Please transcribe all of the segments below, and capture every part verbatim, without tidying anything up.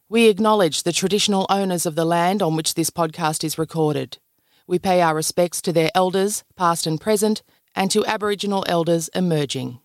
We acknowledge the traditional owners of the land on which this podcast is recorded. We pay our respects to their elders, past and present, and to Aboriginal elders emerging.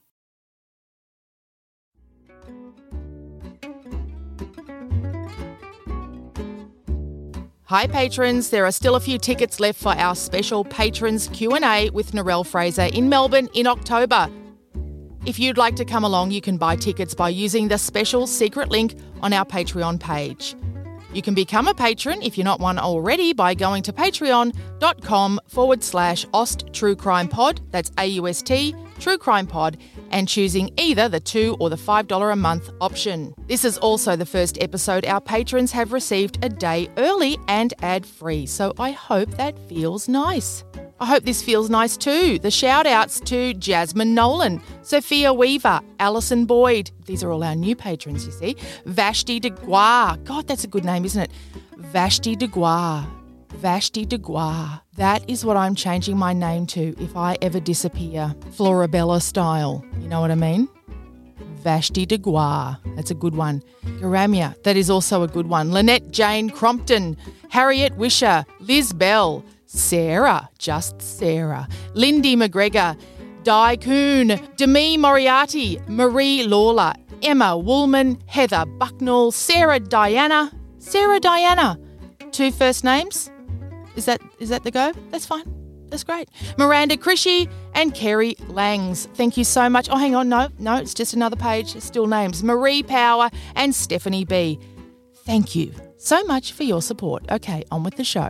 Hi patrons, there are still a few tickets left for our special Patrons Q and A with Narelle Fraser in Melbourne in October. If you'd like to come along, you can buy tickets by using the special secret link on our Patreon page. You can become a patron if you're not one already by going to patreon.com forward slash Aust True Crime Pod, that's A U S T, True Crime Pod, and choosing either the two or the five dollars a month option. This is also the first episode our patrons have received a day early and ad-free, so I hope that feels nice. I hope this feels nice too. The shout-outs to Jasmine Nolan, Sophia Weaver, Alison Boyd, these are all our new patrons, you see, Vashti Degois, God, that's a good name, isn't it? Vashti Degois, Vashti Degois. That is what I'm changing my name to if I ever disappear, Florabella style, you know what I mean? Vashti Degois, that's a good one. Garamia, that is also a good one. Lynette Jane Crompton, Harriet Wisher, Liz Bell, Sarah, just Sarah, Lindy McGregor, Di Kuhn, Demi Moriarty, Marie Lawler, Emma Woolman, Heather Bucknell, Sarah Diana, Sarah Diana. Two first names? Is that is that the go? That's fine. That's great. Miranda Krishy and Kerry Langs. Thank you so much. Oh, hang on. No, no, it's just another page. It's still names. Marie Power and Stephanie B. Thank you so much for your support. Okay, on with the show.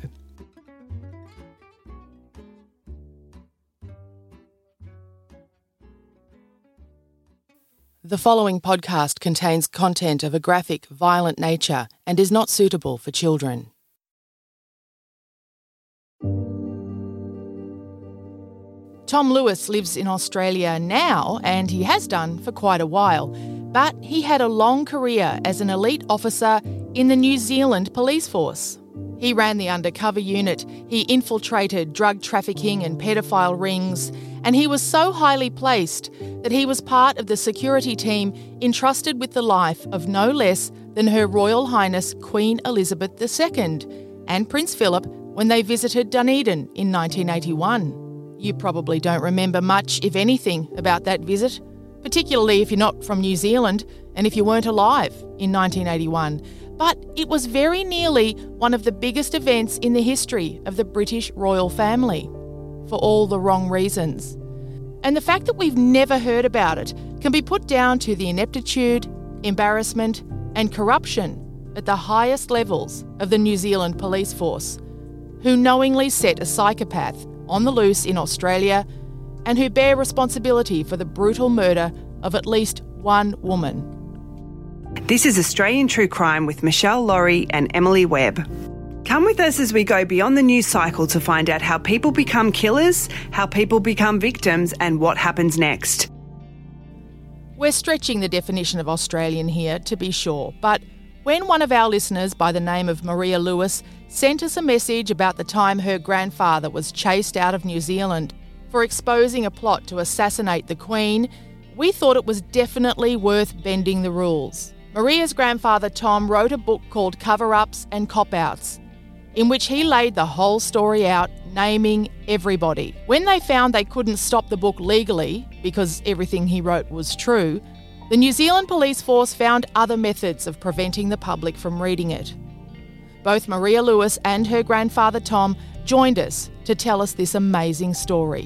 The following podcast contains content of a graphic, violent nature and is not suitable for children. Tom Lewis lives in Australia now, and he has done for quite a while, but he had a long career as an elite officer in the New Zealand police force. He ran the undercover unit, he infiltrated drug trafficking and pedophile rings, and he was so highly placed that he was part of the security team entrusted with the life of no less than Her Royal Highness Queen Elizabeth the Second and Prince Philip when they visited Dunedin in nineteen eighty-one. You probably don't remember much, if anything, about that visit, particularly if you're not from New Zealand and if you weren't alive in nineteen eighty-one. But it was very nearly one of the biggest events in the history of the British royal family, for all the wrong reasons. And the fact that we've never heard about it can be put down to the ineptitude, embarrassment and corruption at the highest levels of the New Zealand police force, who knowingly set a psychopath on the loose in Australia and who bear responsibility for the brutal murder of at least one woman. This is Australian True Crime with Michelle Laurie and Emily Webb. Come with us as we go beyond the news cycle to find out how people become killers, how people become victims, and what happens next. We're stretching the definition of Australian here, to be sure, but when one of our listeners by the name of Maria Lewis sent us a message about the time her grandfather was chased out of New Zealand for exposing a plot to assassinate the Queen, we thought it was definitely worth bending the rules. Maria's grandfather Tom wrote a book called Cover-Ups and Cop-Outs, in which he laid the whole story out, naming everybody. When they found they couldn't stop the book legally, because everything he wrote was true, the New Zealand police force found other methods of preventing the public from reading it. Both Maria Lewis and her grandfather Tom joined us to tell us this amazing story.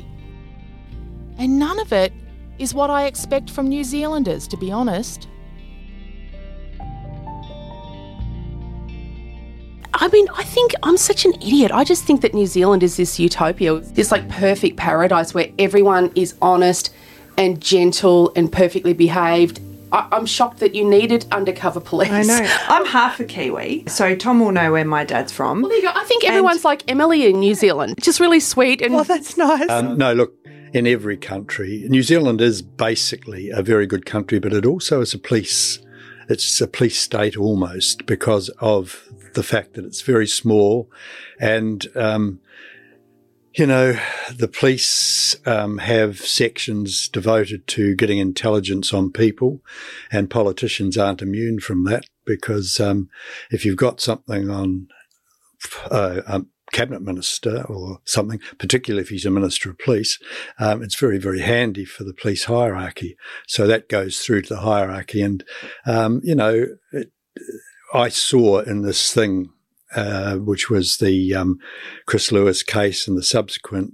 And none of it is what I expect from New Zealanders, to be honest. I mean, I think I'm such an idiot. I just think that New Zealand is this utopia, this like perfect paradise where everyone is honest and gentle and perfectly behaved. I- I'm shocked that you needed undercover police. I know. I'm half a Kiwi, so Tom will know where my dad's from. Well, there you go. I think everyone's and... like Emily in New Zealand. Just really sweet. And well, that's nice. Um, no, look, in every country, New Zealand is basically a very good country, but it also is a police, it's a police state almost because of the fact that it's very small and, um, you know, the police um, have sections devoted to getting intelligence on people and politicians aren't immune from that. because um, if you've got something on uh, a cabinet minister or something, particularly if he's a minister of police, um, it's very, very handy for the police hierarchy. So that goes through to the hierarchy. And, um, you know, it, I saw in this thing, uh, which was the um, Chris Lewis case and the subsequent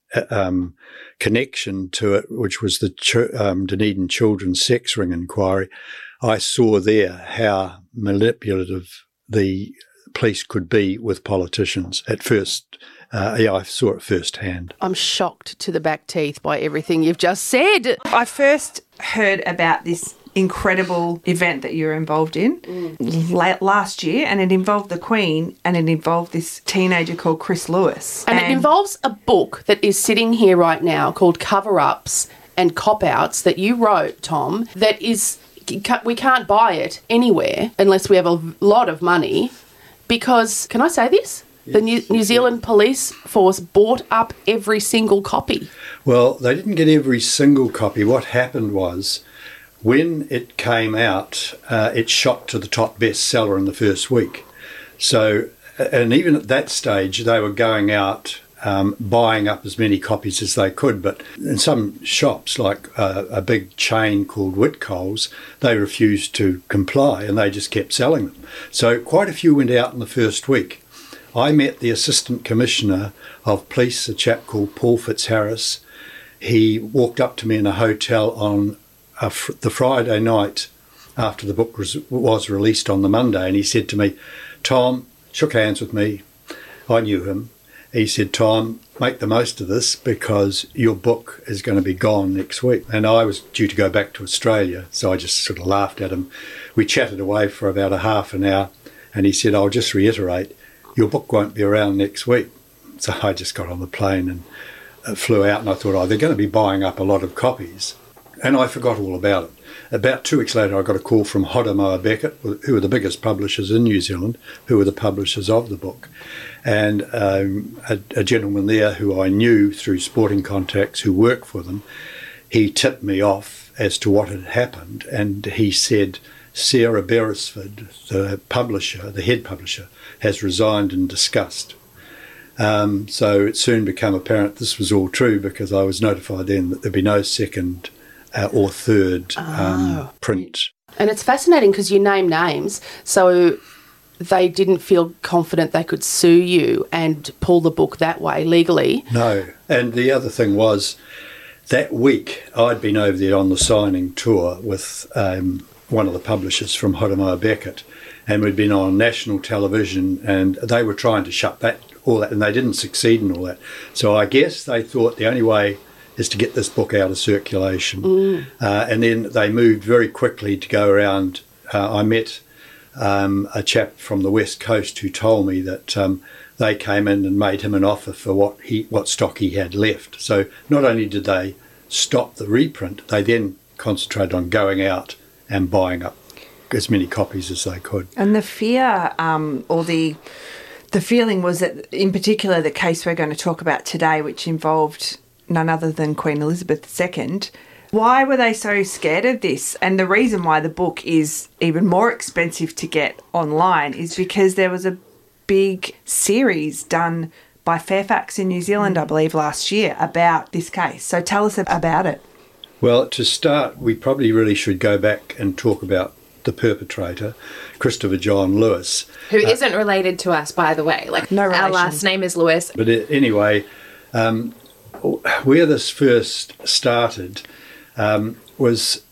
um, connection to it, which was the Ch- um, Dunedin Children's Sex Ring Inquiry, I saw there how manipulative the police could be with politicians at first. Uh, yeah, I saw it firsthand. I'm shocked to the back teeth by everything you've just said. I first heard about this incredible event that you were involved in mm. late last year, and it involved the Queen, and it involved this teenager called Chris Lewis. And, and it involves a book that is sitting here right now called Cover-Ups and Cop-Outs that you wrote, Tom, that is, we can't buy it anywhere unless we have a lot of money because, can I say this? Yes. The New, New Zealand Police Force bought up every single copy. Well, they didn't get every single copy. What happened was, when it came out, uh, it shot to the top bestseller in the first week. So, and even at that stage, they were going out um, buying up as many copies as they could. But in some shops, like uh, a big chain called Whitcoles, they refused to comply and they just kept selling them. So quite a few went out in the first week. I met the Assistant Commissioner of Police, a chap called Paul Fitzharris. He walked up to me in a hotel on Uh, fr- the Friday night after the book was, was released on the Monday, and he said to me, Tom, shook hands with me, I knew him, he said, Tom, make the most of this because your book is going to be gone next week. And I was due to go back to Australia, so I just sort of laughed at him. We chatted away for about a half an hour, and he said, I'll just reiterate, your book won't be around next week. So I just got on the plane and uh, flew out, and I thought, oh, they're going to be buying up a lot of copies. And I forgot all about it. About two weeks later, I got a call from Hodamoa Beckett, who are the biggest publishers in New Zealand, who were the publishers of the book. And um, a, a gentleman there who I knew through sporting contacts who worked for them, he tipped me off as to what had happened. And he said, Sarah Beresford, the publisher, the head publisher, has resigned in disgust. Um, so it soon became apparent this was all true because I was notified then that there'd be no second Uh, or third um, oh. print. And it's fascinating because you name names, so they didn't feel confident they could sue you and pull the book that way legally. No, and the other thing was that week I'd been over there on the signing tour with um, one of the publishers from Hodamoa Beckett, and we'd been on national television, and they were trying to shut that all that, and they didn't succeed in all that. So I guess they thought the only way is to get this book out of circulation. Mm. Uh, and then they moved very quickly to go around. Uh, I met um, a chap from the West Coast who told me that um, they came in and made him an offer for what he what stock he had left. So not only did they stop the reprint, they then concentrated on going out and buying up as many copies as they could. And the fear um, or the the feeling was that, in particular, the case we're going to talk about today, which involved none other than Queen Elizabeth the Second. Why were they so scared of this? And the reason why the book is even more expensive to get online is because there was a big series done by Fairfax in New Zealand, I believe, last year about this case. So tell us about it. Well, to start, we probably really should go back and talk about the perpetrator, Christopher John Lewis. Who uh, isn't related to us, by the way. Like, no relation. Our last name is Lewis. But anyway, um, where this first started um, was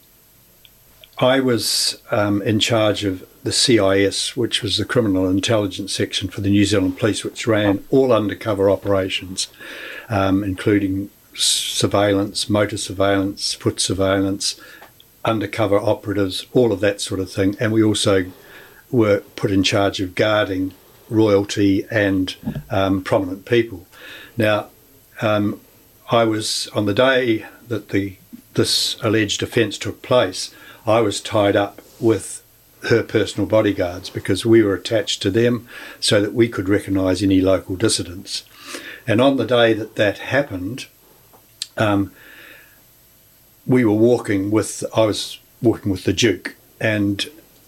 I was um, in charge of the C I S, which was the Criminal Intelligence Section for the New Zealand Police, which ran all undercover operations, um, including surveillance, motor surveillance, foot surveillance, undercover operatives, all of that sort of thing. And we also were put in charge of guarding royalty and um, prominent people. Now, um, I was, on the day that the this alleged offence took place, I was tied up with her personal bodyguards because we were attached to them so that we could recognise any local dissidents. And on the day that that happened, um, we were walking with, I was walking with the Duke, and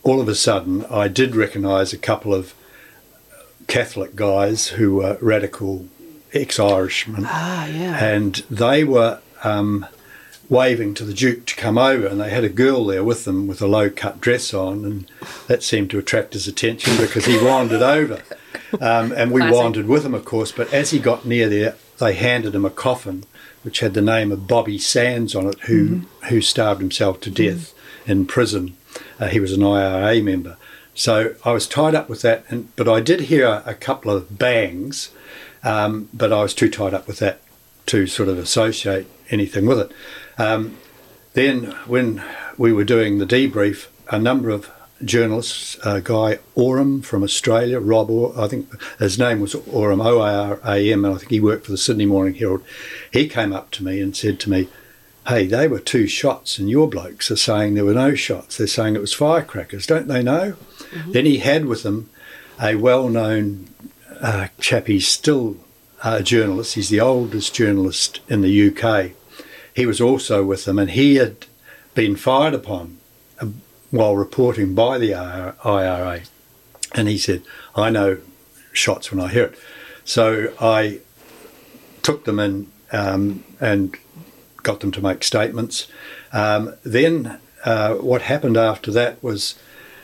all of a sudden I did recognise a couple of Catholic guys who were radical ex-Irishmen. Ah, yeah. And they were um, waving to the Duke to come over, and they had a girl there with them with a low-cut dress on, and that seemed to attract his attention because he wandered over. Um, and we Classic. wandered with him, of course, but as he got near there, they handed him a coffin which had the name of Bobby Sands on it, who, mm-hmm. who starved himself to death mm-hmm. in prison. Uh, he was an I R A member. So I was tied up with that, and but I did hear a, a couple of bangs, um, but I was too tied up with that to sort of associate anything with it. Um, then when we were doing the debrief, a number of journalists, a guy Oram from Australia, Rob, or, I think his name was Oram, O R A M, and I think he worked for the Sydney Morning Herald, he came up to me and said to me, hey, they were two shots and your blokes are saying there were no shots. They're saying it was firecrackers. Don't they know? Mm-hmm. Then he had with him a well-known uh, chap. He's still a journalist. He's the oldest journalist in the U K. He was also with them, and he had been fired upon uh, while reporting by the I R A. And he said, I know shots when I hear it. So I took them in um, and got them to make statements. Um, then uh, what happened after that was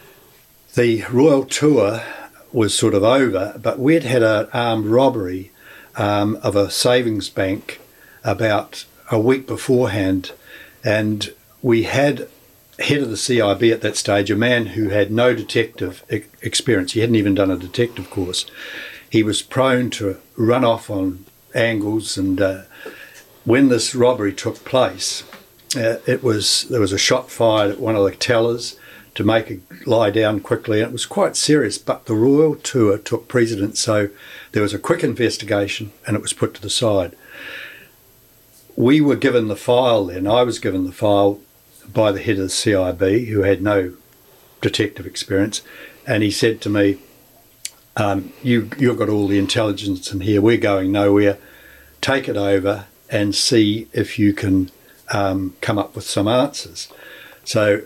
the royal tour was sort of over, but we'd had an armed robbery um, of a savings bank about a week beforehand, and we had head of the C I B at that stage, a man who had no detective e- experience. He hadn't even done a detective course. He was prone to run off on angles, and uh, when this robbery took place, uh, it was there was a shot fired at one of the tellers to make it lie down quickly, and it was quite serious, but the royal tour took precedence, so there was a quick investigation and it was put to the side. We were given the file then, I was given the file by the head of the C I B, who had no detective experience, and he said to me, um, you, you've got all the intelligence in here, we're going nowhere, take it over and see if you can um, come up with some answers. So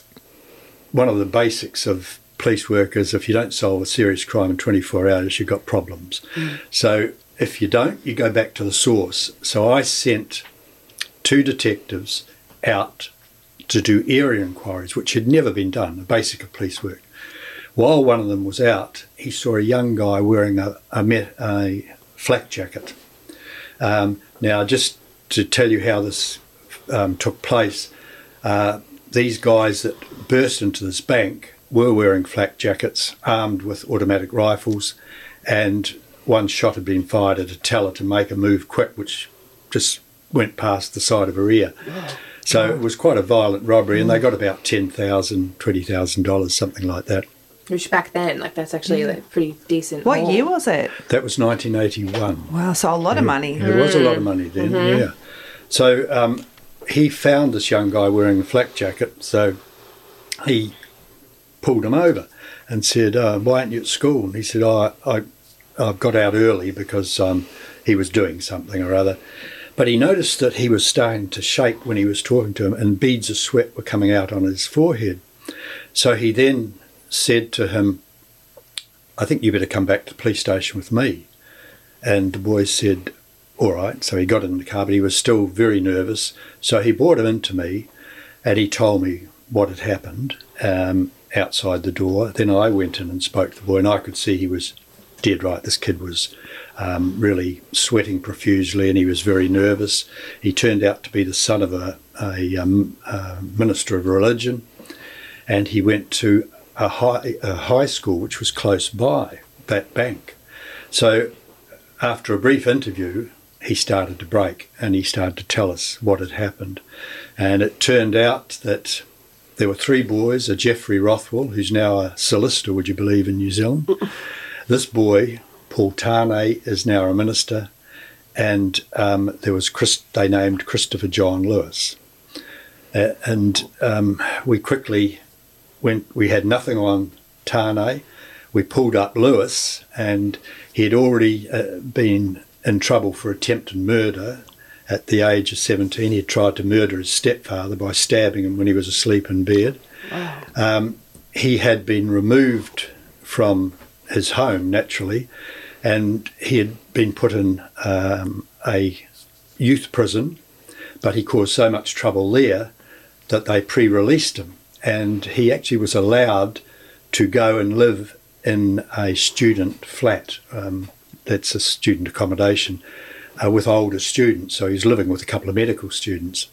one of the basics of police work is if you don't solve a serious crime in twenty-four hours, you've got problems. Mm. So if you don't, you go back to the source. So I sent two detectives out to do area inquiries, which had never been done, the basic of police work. While one of them was out, he saw a young guy wearing a, a, met, a flak jacket. Um, now, just to tell you how this um, took place, uh, these guys that burst into this bank were wearing flak jackets, armed with automatic rifles, and one shot had been fired at a teller to make a move quick, which just went past the side of her ear. Yeah. So it was quite a violent robbery, and they got about ten thousand dollars, twenty thousand dollars, something like that. Which back then, like that's actually a like, pretty decent. What haul. year was it? That was nineteen eighty-one. Wow, so a lot yeah. of money. It was a lot of money then, mm-hmm. yeah. So um, he found this young guy wearing a flak jacket, so he pulled him over and said, uh, why aren't you at school? And he said, oh, I, I got out early because um, he was doing something or other. But he noticed that he was starting to shake when he was talking to him, and beads of sweat were coming out on his forehead. So he then said to him, I think you better come back to the police station with me. And the boy said, all right. So he got in the car, but he was still very nervous. So he brought him into me, and he told me what had happened um, outside the door. Then I went in and spoke to the boy, and I could see he was dead right. This kid was um, really sweating profusely, and he was very nervous. He turned out to be the son of a, a, um, a minister of religion, and he went to a high, a high school which was close by that bank. So after a brief interview, he started to break, and he started to tell us what had happened. And it turned out that there were three boys, a Jeffrey Rothwell, who's now a solicitor, would you believe, in New Zealand. This boy, Paul Tane, is now a minister, and um, there was Chris, they named Christopher John Lewis. Uh, and um, we quickly went, we had nothing on Tane. We pulled up Lewis, and he had already uh, been in trouble for attempted murder at the age of seventeen. He had tried to murder his stepfather by stabbing him when he was asleep in bed. Wow. Um, he had been removed from his home, naturally, and he had been put in um, a youth prison, but he caused so much trouble there that they pre-released him, and he actually was allowed to go and live in a student flat. Um, that's a student accommodation uh, with older students, so he's living with a couple of medical students.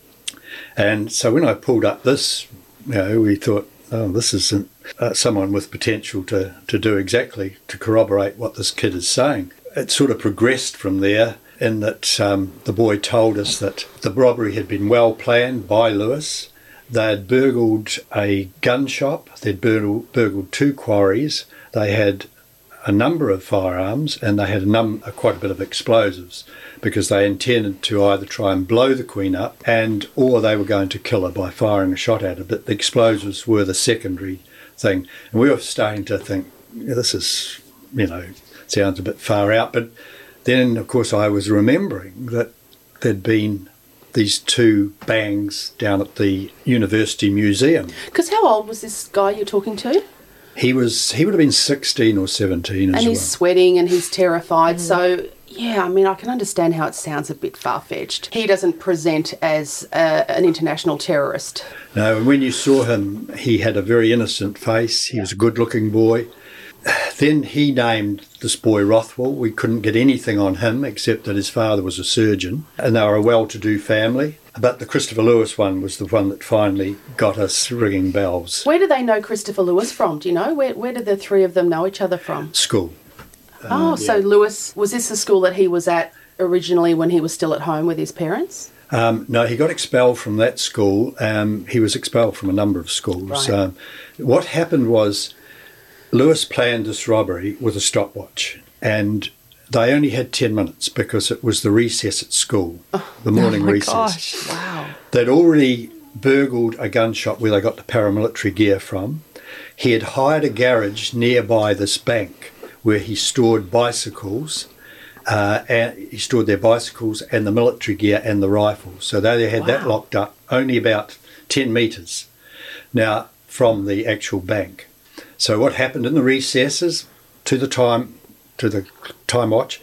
And so when I pulled up this, you know, we thought, oh, this isn't uh, someone with potential to, to do exactly, to corroborate what this kid is saying. It sort of progressed from there in that um, the boy told us that the robbery had been well planned by Lewis. They had burgled a gun shop, they'd burgled, burgled two quarries, they had a number of firearms, and they had a num- quite a bit of explosives, because they intended to either try and blow the Queen up and or they were going to kill her by firing a shot at her. But the explosives were the secondary thing. And we were starting to think, yeah, this is, you know, sounds a bit far out. But then, of course, I was remembering that there'd been these two bangs down at the University Museum. Because how old was this guy you're talking to? He was, he would have been sixteen or seventeen as well. And he's sweating and he's terrified, mm. so... Yeah, I mean, I can understand how it sounds a bit far-fetched. He doesn't present as uh, an international terrorist. No, and when you saw him, he had a very innocent face. He was a good-looking boy. Then he named this boy Rothwell. We couldn't get anything on him except that his father was a surgeon, and they were a well-to-do family. But the Christopher Lewis one was the one that finally got us ringing bells. Where do they know Christopher Lewis from? Do you know? Where, where did the three of them know each other from? School. Oh, um, so yeah. Lewis, was this the school that he was at originally when he was still at home with his parents? Um, no, he got expelled from that school. Um, he was expelled from a number of schools. Right. Um, what happened was Lewis planned this robbery with a stopwatch, and they only had ten minutes because it was the recess at school, oh, the morning oh my recess. Gosh, wow. They'd already burgled a gun shop where they got the paramilitary gear from. He had hired a garage nearby this bank where he stored bicycles, uh, and he stored their bicycles and the military gear and the rifles. So they had wow. that locked up only about ten metres now from the actual bank. So what happened in the recesses to the time to the time watch,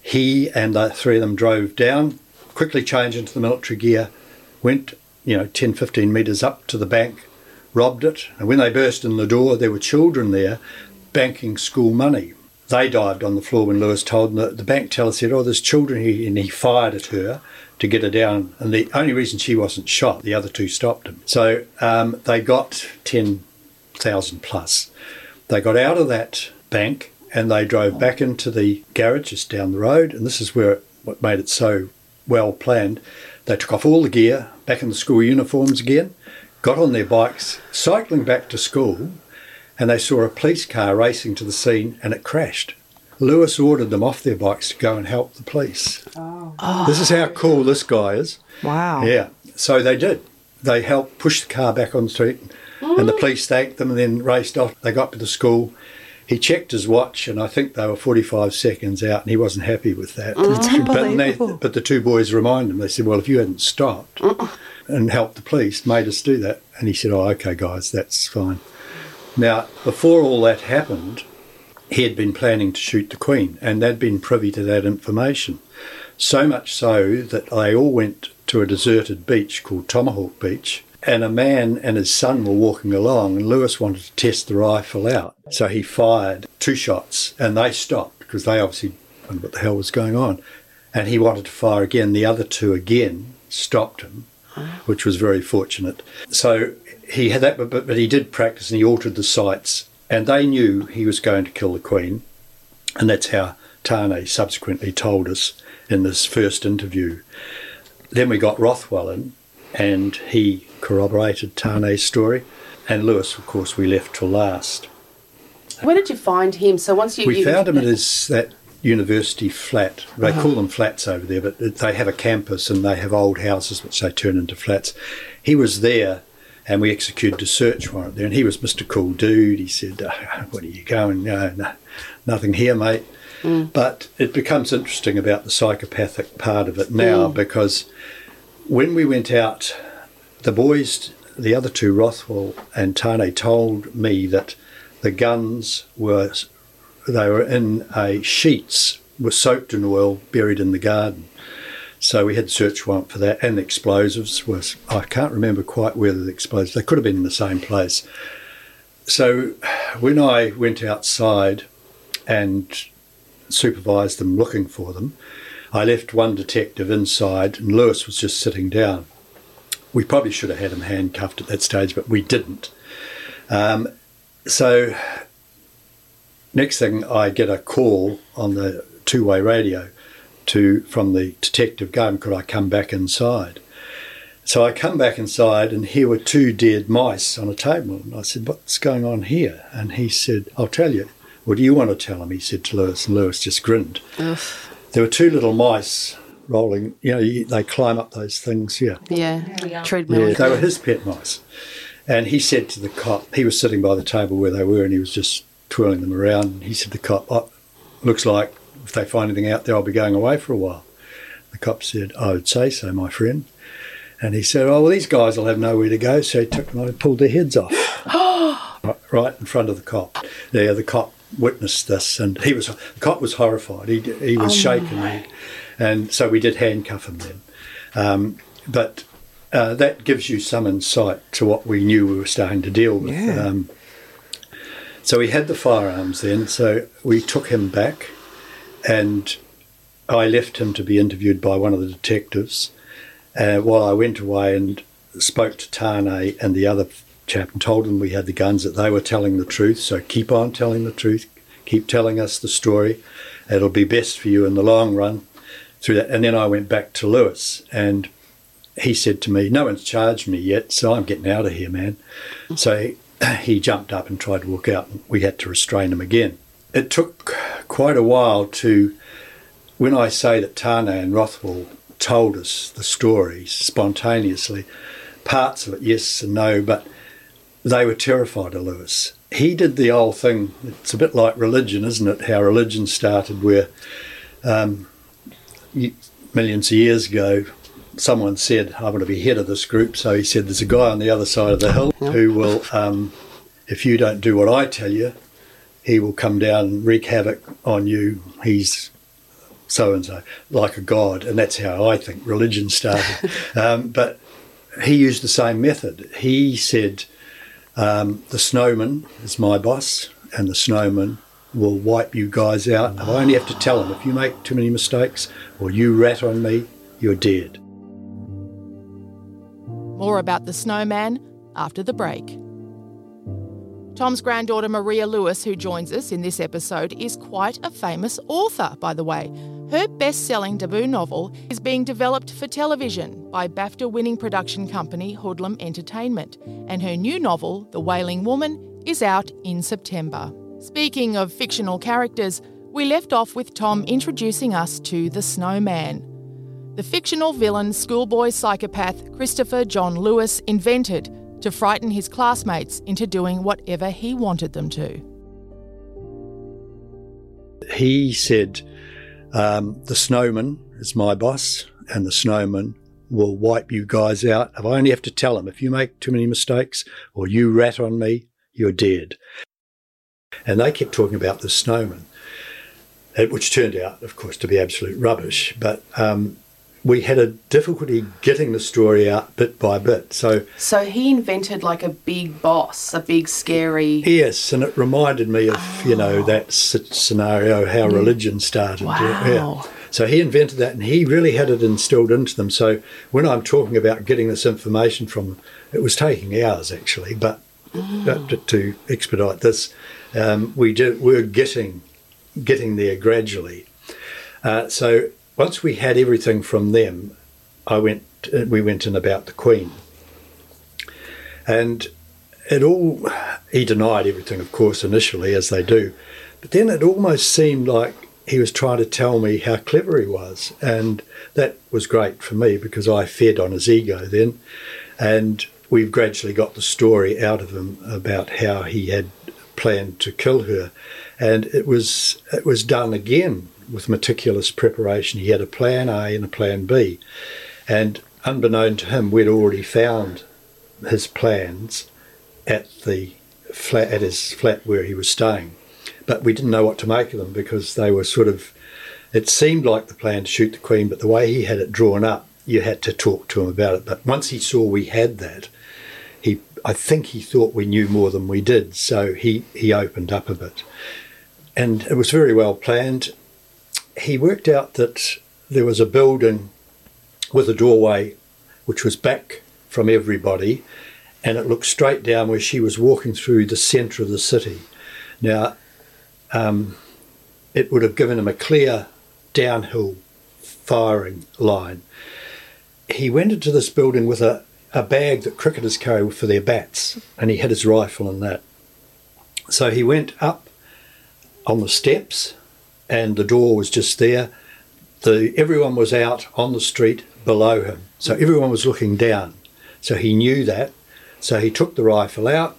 he and the three of them drove down, quickly changed into the military gear, went, you know, ten, fifteen metres up to the bank, robbed it, and when they burst in the door, there were children there banking school money. They dived on the floor when Lewis told them that the bank teller said, oh, there's children here, and he fired at her to get her down. And the only reason she wasn't shot, the other two stopped him. So um, they got ten thousand plus. They got out of that bank and they drove back into the garage just down the road. And this is where it, what made it so well planned. They took off all the gear, back in the school uniforms again, got on their bikes, cycling back to school, and they saw a police car racing to the scene and it crashed. Lewis ordered them off their bikes to go and help the police. Oh. Oh. This is how cool this guy is. Wow. Yeah. So they did. They helped push the car back on the street mm. and the police thanked them and then raced off. They got to the school. He checked his watch and I think they were forty-five seconds out and he wasn't happy with that. Mm. But, they, but the two boys reminded him, they said, well, if you hadn't stopped mm. and helped the police, made us do that. And he said, oh, okay, guys, that's fine. Now, before all that happened, he had been planning to shoot the Queen and they'd been privy to that information. So much so that they all went to a deserted beach called Tomahawk Beach and a man and his son were walking along and Lewis wanted to test the rifle out. So he fired two shots and they stopped because they obviously wondered what the hell was going on. And he wanted to fire again. The other two again stopped him, which was very fortunate. So he had that, but, but he did practice and he altered the sights and they knew he was going to kill the Queen. And that's how Tane subsequently told us in this first interview. Then we got Rothwell in and he corroborated Tane's story. And Lewis, of course, we left till last. Where did you find him? So once you... We you, found him at his, that university flat. They uh-huh. call them flats over there, but they have a campus and they have old houses which they turn into flats. He was there and we executed a search warrant there and he was Mister Cool Dude. He said, oh, what are you going? No, no, nothing here, mate. Mm. But it becomes interesting about the psychopathic part of it now mm. because when we went out, the boys the other two, Rothwell and Tane, told me that the guns were, they were in a sheets, were soaked in oil, buried in the garden. So we had a search warrant for that, and the explosives was, I can't remember quite where the explosives, they could have been in the same place. So when I went outside and supervised them looking for them, I left one detective inside and Lewis was just sitting down. We probably should have had him handcuffed at that stage, but we didn't. Um, so next thing, I get a call on the two-way radio to from the detective going, could I come back inside? So I come back inside and here were two dead mice on a table. And I said, what's going on here? And he said, I'll tell you. What do you want to tell him? He said to Lewis, and Lewis just grinned. Ugh. There were two little mice rolling, you know, they climb up those things, yeah. Yeah, treadmill. Yeah, they were his pet mice. And he said to the cop, he was sitting by the table where they were and he was just twirling them around. And he said to the cop, oh, looks like if they find anything out there, I'll be going away for a while. The cop said, I would say so, my friend. And he said, oh, well, these guys will have nowhere to go. So he took them and pulled their heads off. right, right in front of the cop. Yeah, the cop witnessed this and he was, the cop was horrified. He, he was oh shaken. And, and so we did handcuff him then. Um, but uh, that gives you some insight to what we knew we were starting to deal with. Yeah. Um, so we had the firearms then. So we took him back. And I left him to be interviewed by one of the detectives uh, while I went away and spoke to Tane and the other chap and told them we had the guns, that they were telling the truth. So keep on telling the truth, keep telling us the story. It'll be best for you in the long run through that. And then I went back to Lewis and he said to me, no one's charged me yet, so I'm getting out of here, man. So he, he jumped up and tried to walk out and we had to restrain him again. It took quite a while to, when I say that Tane and Rothwell told us the stories spontaneously, parts of it yes and no, but they were terrified of Lewis. He did the old thing, it's a bit like religion, isn't it, how religion started, where um, millions of years ago someone said, I want to be head of this group, so he said, there's a guy on the other side of the hill who will, um, if you don't do what I tell you, he will come down and wreak havoc on you. He's so-and-so, like a god. And that's how I think religion started. um, but he used the same method. He said, um, the snowman is my boss, and the snowman will wipe you guys out. I only have to tell him, if you make too many mistakes or you rat on me, you're dead. More about the snowman after the break. Tom's granddaughter Maria Lewis, who joins us in this episode, is quite a famous author, by the way. Her best-selling debut novel is being developed for television by BAFTA-winning production company Hoodlum Entertainment, and her new novel, The Wailing Woman, is out in September. Speaking of fictional characters, we left off with Tom introducing us to the Snowman, the fictional villain schoolboy psychopath Christopher John Lewis invented to frighten his classmates into doing whatever he wanted them to. He said, um, the snowman is my boss and the snowman will wipe you guys out. I only have to tell him, if you make too many mistakes or you rat on me, you're dead. And they kept talking about the snowman, which turned out, of course, to be absolute rubbish. But um, we had a difficulty getting the story out bit by bit. So so he invented like a big boss, a big scary... Yes, and it reminded me of, oh. you know, that scenario, how yeah. religion started. Wow. Yeah. So he invented that and he really had it instilled into them. So when I'm talking about getting this information from them, it was taking hours actually, but, mm. but to, to expedite this, um, we did, we're getting, getting there gradually. Uh, so... Once we had everything from them, I went. We went in about the Queen, and it all. He denied everything, of course, initially, as they do, but then it almost seemed like he was trying to tell me how clever he was, and that was great for me because I fed on his ego then, and we've gradually got the story out of him about how he had planned to kill her, and it was it was done again. With meticulous preparation. He had a plan A and a plan B. And unbeknown to him, we'd already found his plans at the flat, at his flat where he was staying. But we didn't know what to make of them because they were sort of, it seemed like the plan to shoot the Queen, but the way he had it drawn up, you had to talk to him about it. But once he saw we had that, he, I think he thought we knew more than we did, so he, he opened up a bit. And it was very well planned. He worked out that there was a building with a doorway which was back from everybody, and it looked straight down where she was walking through the centre of the city. Now, um, it would have given him a clear downhill firing line. He went into this building with a, a bag that cricketers carry for their bats, and he had his rifle in that. So he went up on the steps, and the door was just there. The, everyone was out on the street below him, so everyone was looking down. So he knew that. So he took the rifle out.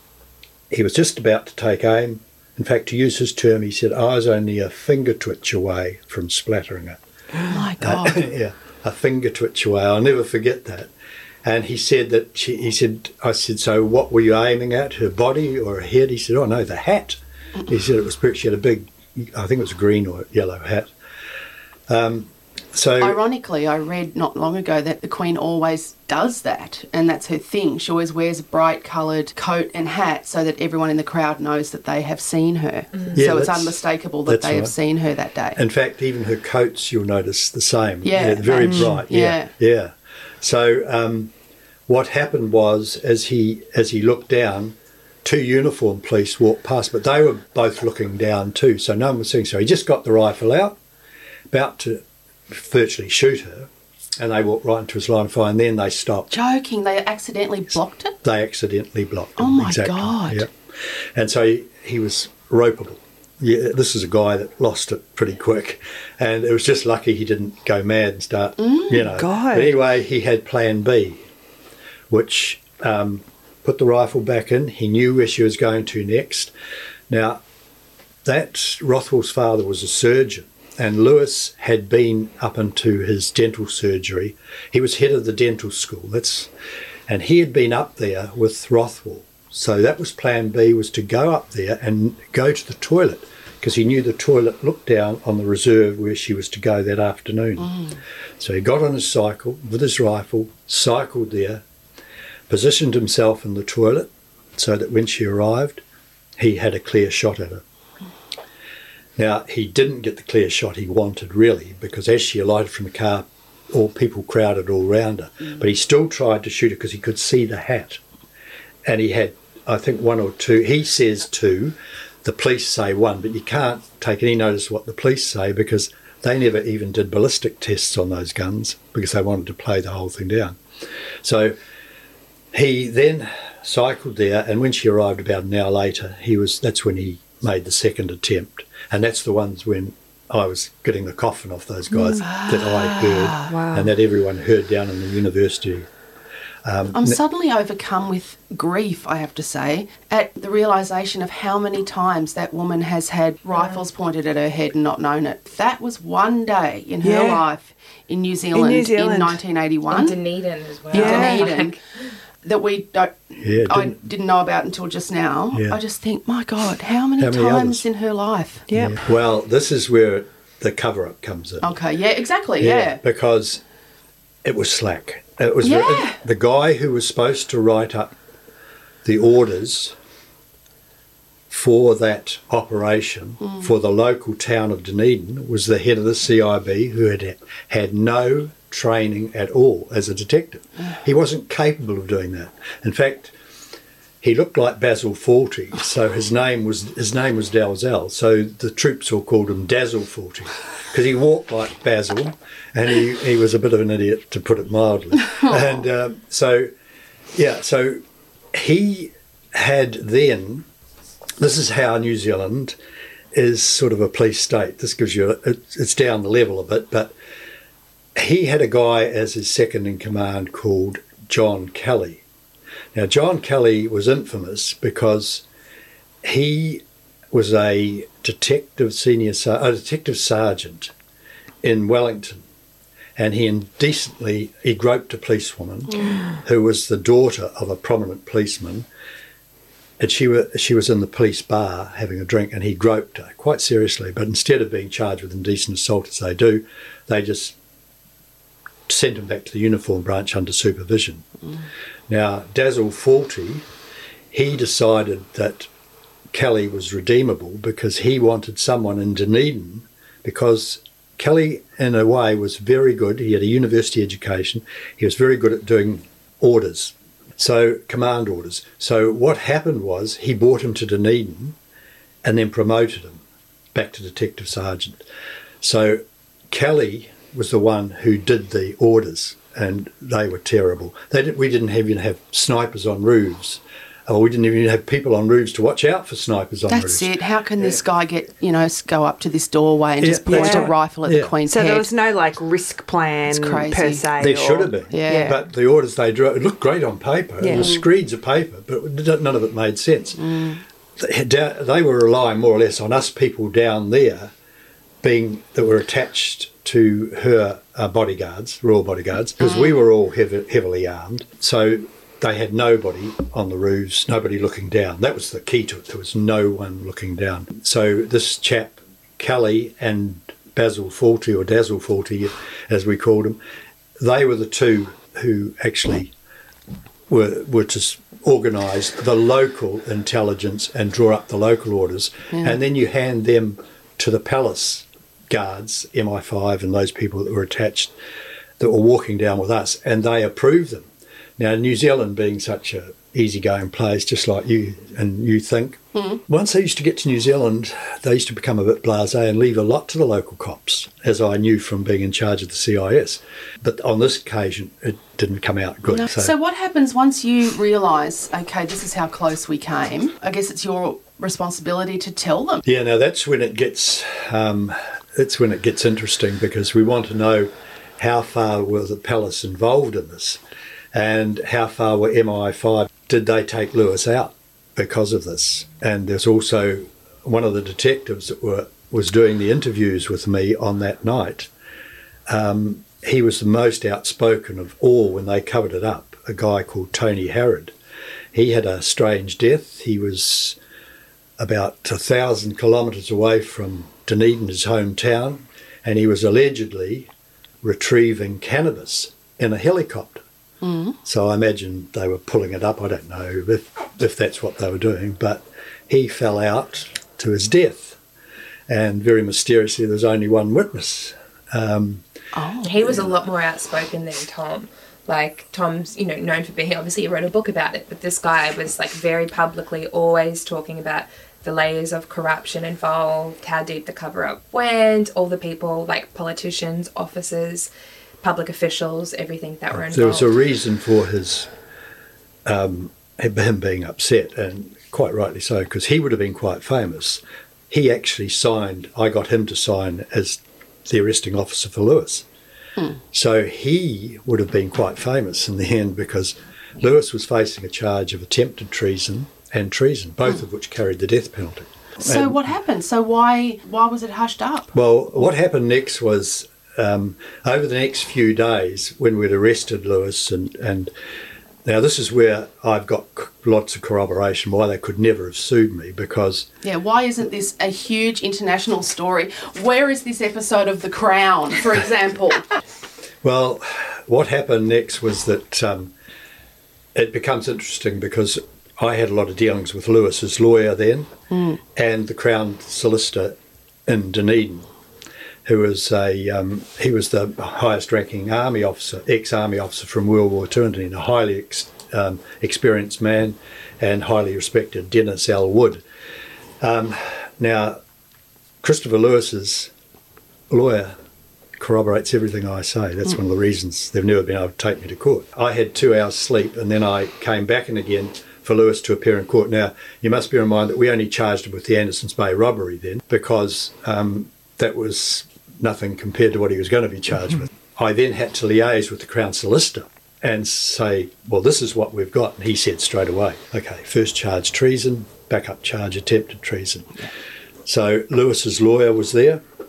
He was just about to take aim. In fact, to use his term, he said, I was only a finger twitch away from splattering her. Oh, my God. Uh, yeah, a finger twitch away. I'll never forget that. And he said that, she, he said, I said, so what were you aiming at, her body or her head? He said, oh, no, the hat. He said it was, she had a big, I think it was a green or yellow hat. Um, so Ironically, I read not long ago that the Queen always does that, and that's her thing. She always wears a bright coloured coat and hat so that everyone in the crowd knows that they have seen her. Mm. Yeah, so it's unmistakable that they right. have seen her that day. In fact, even her coats, you'll notice the same. Yeah. yeah very mm, bright. Yeah. Yeah. yeah. So um, what happened was, as he as he looked down, two uniformed police walked past, but they were both looking down too, so no one was seeing. So he just got the rifle out, about to virtually shoot her, and they walked right into his line of fire, and then they stopped. Joking, they accidentally blocked it? They accidentally blocked it. Oh my exactly. God. Yeah. And so he, he was ropeable. Yeah, this is a guy that lost it pretty quick, and it was just lucky he didn't go mad and start, mm, you know. God. But anyway, he had plan B, which um, put the rifle back in. He knew where she was going to next. Now, that Rothwell's father was a surgeon, and Lewis had been up into his dental surgery. He was head of the dental school. That's, and he had been up there with Rothwell. So that was plan B, was to go up there and go to the toilet, because he knew the toilet looked down on the reserve where she was to go that afternoon. Mm. So he got on his cycle with his rifle, cycled there, positioned himself in the toilet so that when she arrived, he had a clear shot at her. Now, he didn't get the clear shot he wanted, really, because as she alighted from the car, all people crowded all round her. Mm. But he still tried to shoot her because he could see the hat. And he had, I think, one or two. He says two. The police say one, but you can't take any notice of what the police say because they never even did ballistic tests on those guns because they wanted to play the whole thing down. So he then cycled there, and when she arrived about an hour later, he was. that's when he made the second attempt. And that's the ones when I was getting the coffin off those guys ah, that I heard wow. and that everyone heard down in the university. Um, I'm suddenly overcome with grief, I have to say, at the realisation of how many times that woman has had rifles pointed at her head and not known it. That was one day in her yeah. life in New Zealand in, New Zealand. in nineteen eighty-one. In Dunedin as well. Yeah. Dunedin. That we don't, yeah, didn't, I didn't know about until just now. Yeah. I just think, my God, how many, how many times others? in her life? Yep. Yeah. Well, this is where the cover-up comes in. Okay, yeah, exactly, yeah. yeah. Because it was slack. It was yeah. very, the guy who was supposed to write up the orders for that operation mm. for the local town of Dunedin was the head of the C I B, who had had no training at all as a detective. He wasn't capable of doing that. In fact, he looked like Basil Fawlty, so his name was his name was Dalzell. So the troops all called him Dazzle Fawlty because he walked like Basil, and he, he was a bit of an idiot, to put it mildly. And um, so, yeah, so he had then. This is how New Zealand is sort of a police state. This gives you a, it's down the level a bit, but. He had a guy as his second in command called John Kelly. Now, John Kelly was infamous because he was a detective senior, a detective sergeant in Wellington, and he indecently, he groped a policewoman who was the daughter of a prominent policeman, and she, were, she was in the police bar having a drink, and he groped her quite seriously, but instead of being charged with indecent assault as they do, they just sent him back to the uniform branch under supervision. Mm. Now, Dazzle Faulty, he decided that Kelly was redeemable because he wanted someone in Dunedin, because Kelly, in a way, was very good. He had a university education. He was very good at doing orders, so command orders. So what happened was he brought him to Dunedin and then promoted him back to detective sergeant. So Kelly was the one who did the orders, and they were terrible. They did, we didn't even have snipers on roofs, or we didn't even have people on roofs to watch out for snipers on That's roofs. That's it. How can yeah. this guy get, you know, go up to this doorway and yeah, just point yeah. a rifle at yeah. the Queen's so head? So there was no, like, risk plan it's crazy. per se? There or, should have been. Yeah. But the orders they drew, it looked great on paper. Yeah. It was screeds of paper, but none of it made sense. Mm. They were relying more or less on us people down there being that were attached to her uh, bodyguards, royal bodyguards, because mm. we were all heavy, heavily armed. So they had nobody on the roofs, nobody looking down. That was the key to it. There was no one looking down. So this chap, Kelly and Basil Faulty, or Dazzle Faulty, as we called him, they were the two who actually were were to organise the local intelligence and draw up the local orders. Yeah. And then you hand them to the palace guards, M I five and those people that were attached, that were walking down with us, and they approved them. Now, New Zealand being such a easygoing place, just like you and you think, mm. once they used to get to New Zealand, they used to become a bit blasé and leave a lot to the local cops, as I knew from being in charge of the C I S. But on this occasion, it didn't come out good. No. So, so what happens once you realise, okay, this is how close we came? I guess it's your responsibility to tell them. Yeah, now that's when it gets... Um, That's when it gets interesting, because we want to know how far were the palace involved in this, and how far were M I five. Did they take Lewis out because of this? And there's also one of the detectives that were was doing the interviews with me on that night. Um, he was the most outspoken of all when they covered it up, a guy called Tony Harrod. He had a strange death. He was about a thousand kilometres away from Dunedin, his hometown, and he was allegedly retrieving cannabis in a helicopter. Mm. So I imagine they were pulling it up. I don't know if, if that's what they were doing, but he fell out to his death, and very mysteriously there was only one witness. Um, oh, he was a lot more outspoken than Tom. Like, Tom's, you know, known for being, obviously he wrote a book about it, but this guy was, like, very publicly always talking about the layers of corruption involved, how deep the cover-up went, all the people, like politicians, officers, public officials, everything that were involved. There was a reason for his um, him being upset, and quite rightly so, because he would have been quite famous. He actually signed, I got him to sign as the arresting officer for Lewis. Hmm. So he would have been quite famous in the end, because Lewis was facing a charge of attempted treason and treason, both of which carried the death penalty. So and, what happened? So why why was it hushed up? Well, what happened next was, um, over the next few days, when we'd arrested Lewis, and, and now this is where I've got lots of corroboration why they could never have sued me, because... Yeah, why isn't this a huge international story? Where is this episode of The Crown, for example? Well, what happened next was that um, it becomes interesting, because I had a lot of dealings with Lewis's lawyer then, mm. and the Crown solicitor in Dunedin, who was a um, he was the highest-ranking army officer, ex-army officer from World War Two in Dunedin, a highly ex, um, experienced man and highly respected, Dennis L. Wood. Um, now, Christopher Lewis's lawyer corroborates everything I say. That's mm. one of the reasons they've never been able to take me to court. I had two hours sleep, and then I came back in again for Lewis to appear in court. Now, you must bear in mind that we only charged him with the Andersons Bay robbery then, because um, that was nothing compared to what he was going to be charged with. I then had to liaise with the Crown solicitor and say, well, this is what we've got. And he said straight away, okay, first charge treason, backup charge attempted treason. So Lewis's lawyer was there,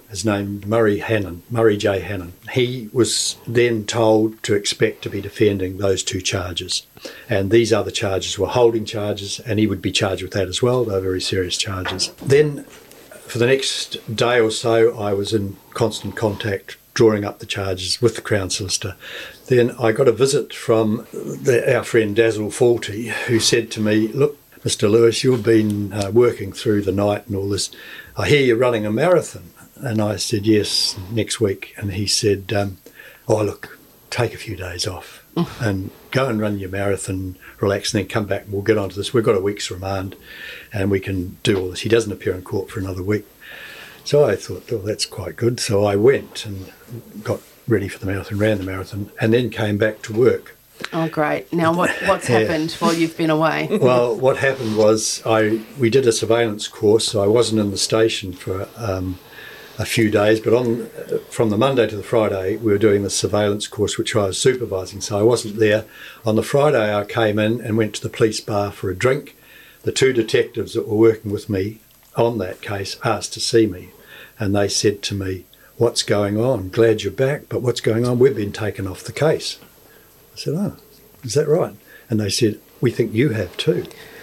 his name Murray Hannon, Murray J. Hannon. He was then told to expect to be defending those two charges. And these other charges were holding charges, and he would be charged with that as well. They were very serious charges. Then, for the next day or so, I was in constant contact, drawing up the charges with the Crown Solicitor. Then I got a visit from the, our friend Dazzle Faulty, who said to me, look, Mister Lewis, you've been uh, working through the night and all this. I hear you're running a marathon. And I said, yes, next week. And he said, um, oh, look, take a few days off and go and run your marathon, relax, and then come back and we'll get onto this. We've got a week's remand and we can do all this. He doesn't appear in court for another week. So I thought, oh, that's quite good. So I went and got ready for the marathon, ran the marathon, and then came back to work. Oh, great. Now, what, what's Yeah. happened while you've been away? Well, what happened was I we did a surveillance course, so I wasn't in the station for um, a few days, but on from the Monday to the Friday, we were doing the surveillance course, which I was supervising, so I wasn't there. On the Friday, I came in and went to the police bar for a drink. The two detectives that were working with me on that case asked to see me, and they said to me, what's going on? Glad you're back, but what's going on? We've been taken off the case. I said, oh, is that right? And they said, we think you have too.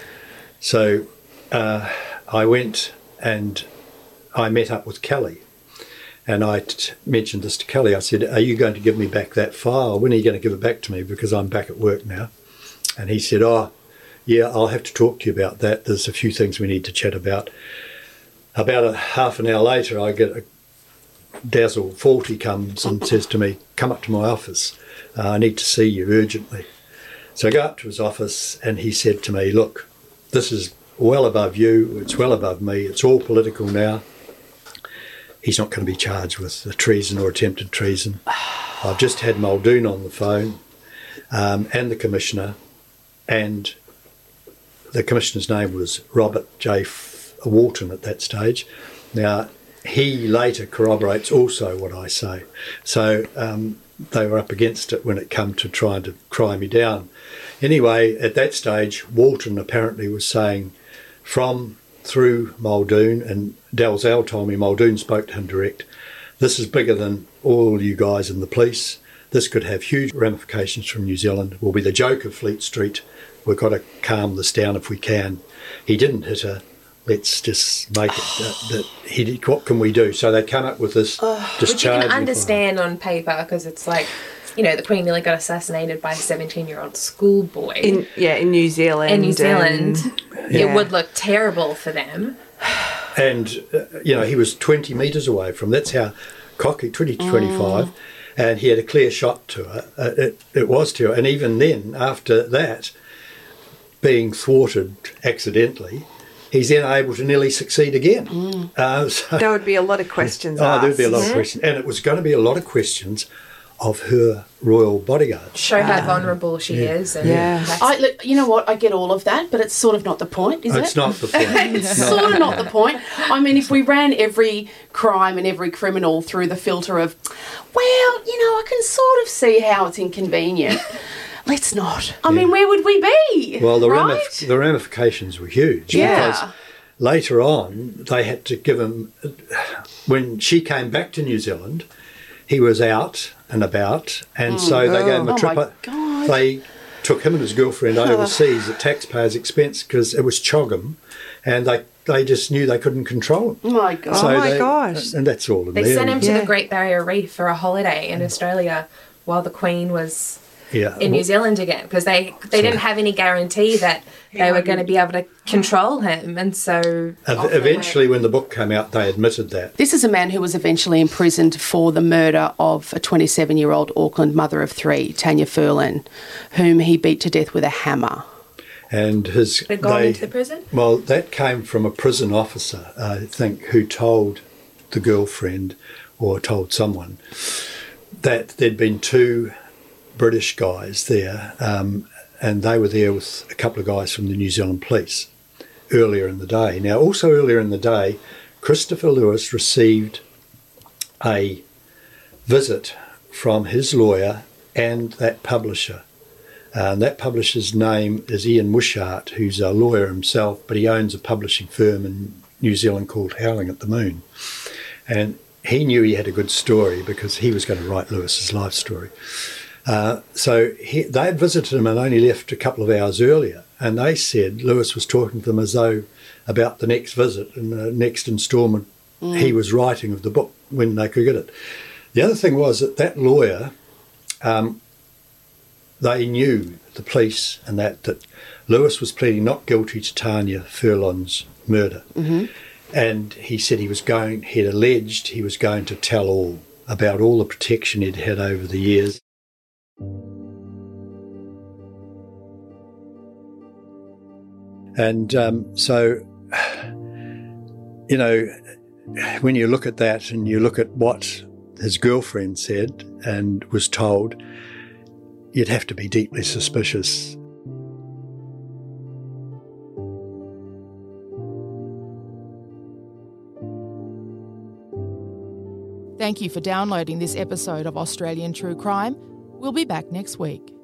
So uh, I went and I met up with Kelly, and I t- mentioned this to Kelly. I said, are you going to give me back that file? When are you going to give it back to me? Because I'm back at work now. And he said, oh, yeah, I'll have to talk to you about that. There's a few things we need to chat about. About a half an hour later, I get a Dazzle Faulty comes and says to me, come up to my office. Uh, I need to see you urgently. So I go up to his office and he said to me, look, this is well above you, it's well above me, it's all political now. He's not going to be charged with treason or attempted treason. I've just had Muldoon on the phone um, and the Commissioner, and the Commissioner's name was Robert J. Walton at that stage. Now, he later corroborates also what I say. So um, they were up against it when it came to trying to cry me down. Anyway, at that stage, Walton apparently was saying from through Muldoon, and Dalzell told me Muldoon spoke to him direct, this is bigger than all you guys in the police. This could have huge ramifications from New Zealand. We'll be the joke of Fleet Street. We've got to calm this down if we can. He didn't hit her. Let's just make it that, that he did, what can we do? So they come up with this Which discharge. you can understand on paper because it's like, you know, the Queen nearly got assassinated by a seventeen-year-old schoolboy. In, yeah, in New Zealand. In New Zealand, and- it yeah. would look terrible for them. And, uh, you know, he was twenty metres away from, that's how cocky, twenty to twenty-five, and he had a clear shot to her. Uh, it, it was to her. And even then, after that, being thwarted accidentally, he's then able to nearly succeed again. Mm. Uh, so, There would be a lot of questions oh, asked. there would be a lot of questions. And it was going to be a lot of questions of her royal bodyguard. Show how vulnerable she yeah. is. And Yeah. that's- I, look, you know what? I get all of that, but it's sort of not the point, is It's it? not the point. It's sort of not the point. I mean, if we ran every crime and every criminal through the filter of, well, you know, I can sort of see how it's inconvenient. Let's not. I mean, where would we be? Well, the, right? ramif- the ramifications were huge Yeah. because later on they had to give him, when she came back to New Zealand, he was out and about, and so they gave him a Oh, trip. my God. They took him and his girlfriend overseas at taxpayers' expense because it was Choggum, and they they just knew they couldn't control him. Oh, my God. Oh, my they- gosh. And that's all in They there. sent him to Yeah. the Great Barrier Reef for a holiday in Australia while the Queen was yeah. in New Zealand again because they they didn't have any guarantee that they were going to be able to control him, and so Ev- off they Eventually, when the book came out, they admitted that. This is a man who was eventually imprisoned for the murder of a twenty-seven-year-old Auckland mother of three, Tanya Furlan, whom he beat to death with a hammer. And his They'd gone they- into the prison? Well, that came from a prison officer, I think, who told the girlfriend or told someone that there'd been two British guys there, um, and they were there with a couple of guys from the New Zealand Police earlier in the day. Now, also earlier in the day, Christopher Lewis received a visit from his lawyer and that publisher. Uh, and that publisher's name is Ian Wishart, who's a lawyer himself, but he owns a publishing firm in New Zealand called Howling at the Moon. And he knew he had a good story because he was going to write Lewis's life story. Uh, so he, they had visited him and only left a couple of hours earlier, and they said Lewis was talking to them as though about the next visit and the next instalment mm. he was writing of the book when they could get it. The other thing was that that lawyer, um, they knew, the police and that, that Lewis was pleading not guilty to Tanya Furlong's murder. Mm-hmm. And he said he was going, he'd alleged he was going to tell all about all the protection he'd had over the years. And um, so, you know, when you look at that and you look at what his girlfriend said and was told, you'd have to be deeply suspicious. Thank you for downloading this episode of Australian True Crime. We'll be back next week.